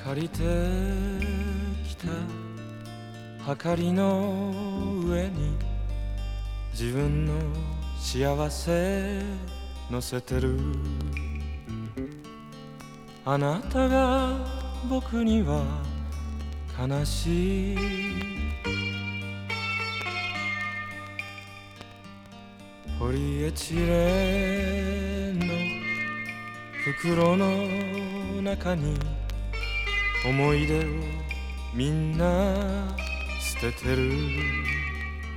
借りてきたはかりの上に自分の幸せ乗せてる。あなたが僕には悲しい。ポリエチレンの袋の中に思い出をみんな捨ててる。